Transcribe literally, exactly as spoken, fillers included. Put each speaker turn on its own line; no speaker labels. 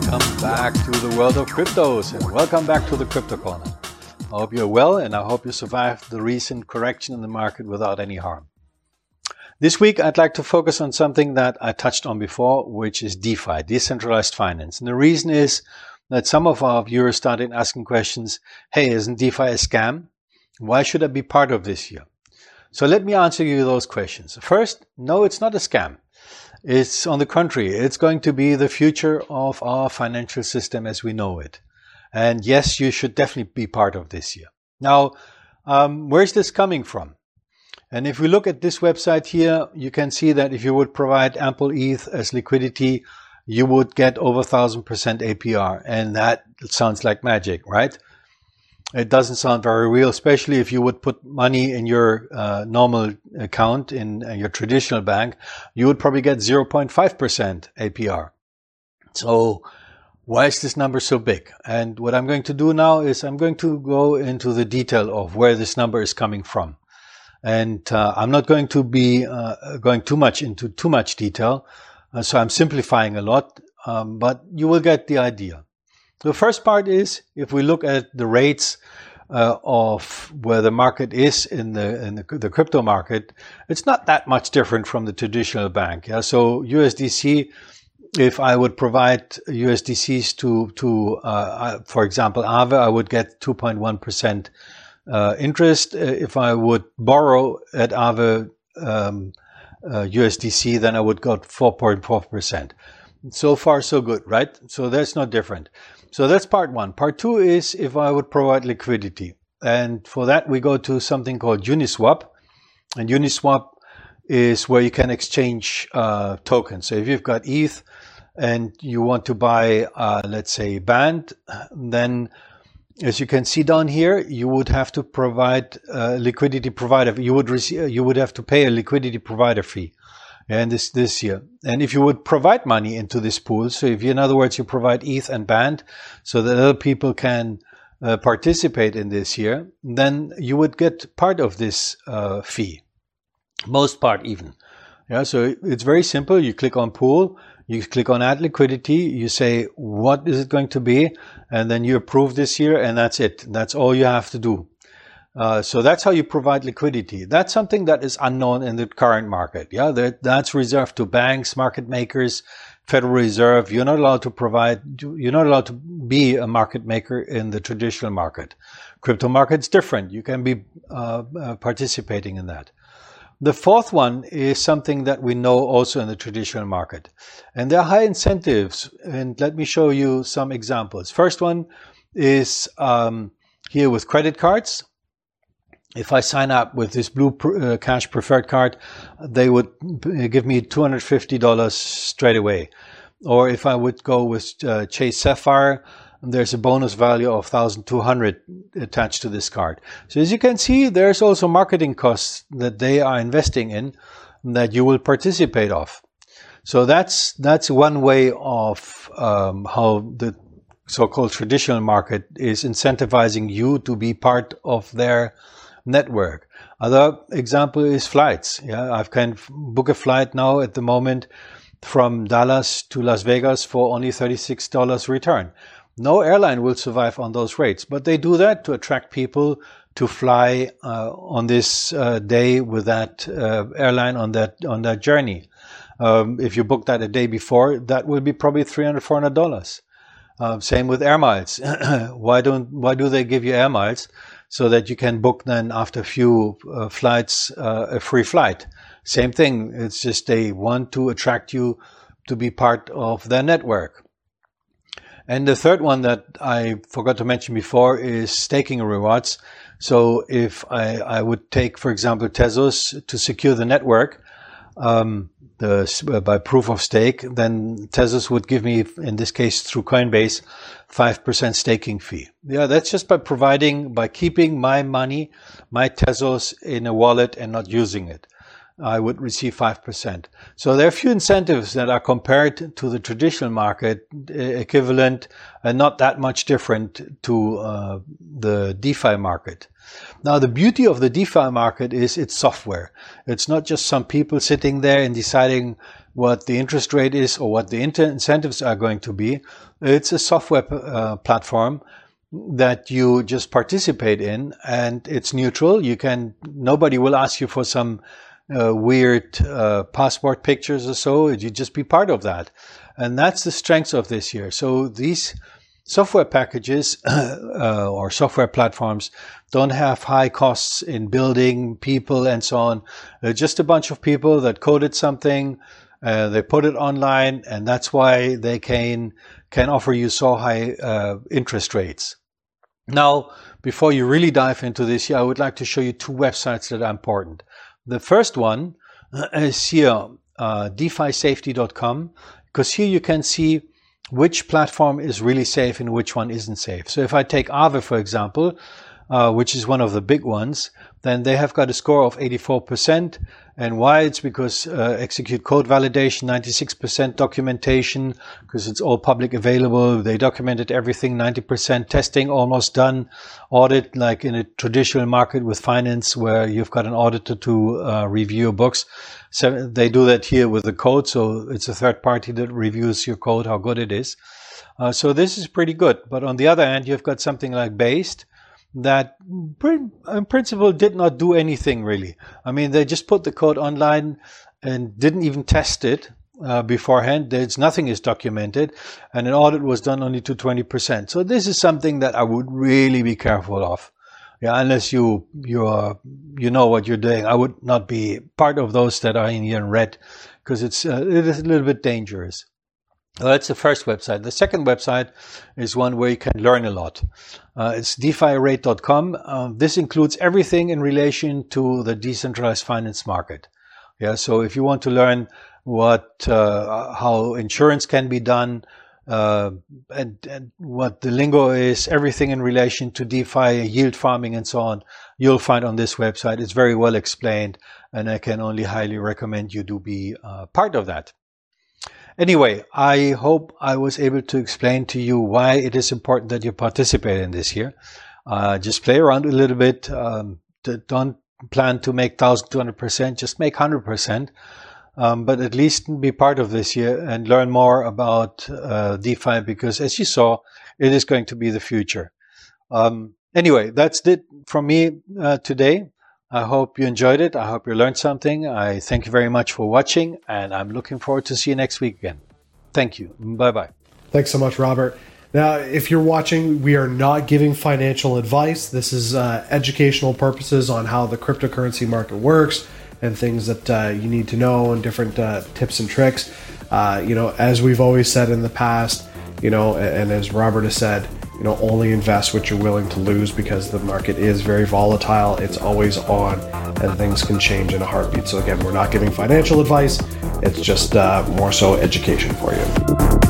Welcome back to the world of cryptos and welcome back to the Crypto Corner. I hope you're well and I hope you survived the recent correction in the market without any harm. This week I'd like to focus on something that I touched on before, which is DeFi, decentralized finance. And the reason is that some of our viewers started asking questions, hey, isn't DeFi a scam? Why should I be part of this here? So let me answer you those questions. First, no, it's not a scam. It's on the contrary, it's going to be the future of our financial system as we know it. And yes, you should definitely be part of this here. Now, um, where's this coming from? And if we look at this website here, you can see that if you would provide ample E T H as liquidity, you would get over one thousand percent A P R. And that sounds like magic, right? It doesn't sound very real, especially if you would put money in your uh, normal account in uh, your traditional bank, you would probably get zero point five percent A P R. So why is this number so big? And what I'm going to do now is I'm going to go into the detail of where this number is coming from. And uh, I'm not going to be uh, going too much into too much detail, uh, so I'm simplifying a lot, um, but you will get the idea. The first part is if we look at the rates uh, of where the market is in the in the, the crypto market, it's not that much different from the traditional bank. Yeah, so U S D C, if I would provide U S D Cs to to uh, for example Aave, I would get two point one percent uh, interest. If I would borrow at Aave um, uh, U S D C, then I would get four point four percent. So far, so good, right? So that's not different. So that's part one. Part two is if I would provide liquidity. And for that, we go to something called Uniswap. And Uniswap is where you can exchange uh, tokens. So if you've got E T H and you want to buy, uh, let's say, Band, then as you can see down here, you would have to provide a liquidity provider. You would receive, you would have to pay a liquidity provider fee. And this this year. And if you would provide money into this pool, so if you, in other words, you provide E T H and Band so that other people can uh, participate in this here, then you would get part of this uh, fee, most part even. Yeah, so it's very simple. You click on pool, you click on add liquidity, you say what is it going to be, and then you approve this here, and that's it. That's all you have to do. Uh, so that's how you provide liquidity. That's something that is unknown in the current market. Yeah, that, that's reserved to banks, market makers, Federal Reserve. You're not allowed to provide, you're not allowed to be a market maker in the traditional market. Crypto market's different. You can be uh, uh, participating in that. The fourth one is something that we know also in the traditional market. And there are high incentives. And let me show you some examples. First one is um, here with credit cards. If I sign up with this Blue uh, Cash Preferred card, they would give me two hundred fifty dollars straight away. Or if I would go with uh, Chase Sapphire, there's a bonus value of one thousand two hundred dollars attached to this card. So as you can see, there's also marketing costs that they are investing in that you will participate of. So that's that's one way of um, how the so-called traditional market is incentivizing you to be part of their network. Other example is flights. Yeah, I can book a flight now at the moment from Dallas to Las Vegas for only thirty-six dollars return. No airline will survive on those rates, but they do that to attract people to fly uh, on this uh, day with that uh, airline on that on that journey. Um, if you book that a day before, that will be probably three hundred dollars, four hundred dollars. Uh, same with air miles. why don't why do they give you air miles? So that you can book then after a few uh, flights, uh, a free flight. Same thing. It's just they want to attract you to be part of their network. And the third one that I forgot to mention before is staking rewards. So if I, I would take, for example, Tezos to secure the network, um, the, by proof of stake, then Tezos would give me, in this case through Coinbase, five percent staking fee. Yeah, that's just by providing, by keeping my money, my Tezos in a wallet and not using it. I would receive five percent. So there are a few incentives that are compared to the traditional market equivalent and not that much different to uh, the DeFi market. Now, the beauty of the DeFi market is it's software. It's not just some people sitting there and deciding what the interest rate is or what the inter- incentives are going to be. It's a software uh, platform that you just participate in, and it's neutral. You can, nobody will ask you for some uh, weird uh, passport pictures or so. You just be part of that. And that's the strength of this year. So these software packages uh, or software platforms don't have high costs in building, people, and so on. They're just a bunch of people that coded something, uh, they put it online, and that's why they can can offer you so high uh, interest rates. Now, before you really dive into this here, I would like to show you two websites that are important. The first one is here, uh, DeFi Safety dot com, because here you can see which platform is really safe and which one isn't safe. So if I take Aave, for example, uh, which is one of the big ones, then they have got a score of eighty-four percent. And why? It's because uh, execute code validation, ninety-six percent documentation, because it's all public available. They documented everything, ninety percent testing almost done. Audit, like in a traditional market with finance where you've got an auditor to uh, review your books. So they do that here with the code. So it's a third party that reviews your code, how good it is. Uh, so this is pretty good. But on the other hand, you've got something like Based that in principle did not do anything really. I mean, they just put the code online and didn't even test it uh, beforehand. There's nothing is documented, and an audit was done only to twenty percent. So this is something that I would really be careful of. Yeah, unless you you are, you know what you're doing. I would not be part of those that are in here in red, because it's uh, it is a little bit dangerous. Well, that's the first website. The second website is one where you can learn a lot. Uh, it's DeFi Rate dot com. Um, this includes everything in relation to the decentralized finance market. Yeah, so if you want to learn what uh, how insurance can be done, uh, and, and what the lingo is, everything in relation to DeFi, yield farming, and so on, you'll find on this website. It's very well explained, and I can only highly recommend you do be uh, part of that. Anyway, I hope I was able to explain to you why it is important that you participate in this here. Uh, just play around a little bit. Um, don't plan to make one thousand two hundred percent. Just make one hundred percent. Um, but at least be part of this year and learn more about uh, DeFi, because as you saw, it is going to be the future. Um, anyway, that's it from me uh, today. I hope you enjoyed it. I hope you learned something. I thank you very much for watching, and I'm looking forward to see you next week again. Thank you. Bye-bye.
Thanks so much, Robert. Now, if you're watching, we are not giving financial advice. This is uh, educational purposes on how the cryptocurrency market works and things that uh, you need to know, and different uh, tips and tricks. Uh, you know, as we've always said in the past, you know, and, and as Robert has said, you know, only invest what you're willing to lose, because the market is very volatile. It's always on, and things can change in a heartbeat. So again, we're not giving financial advice. It's just uh, more so education for you.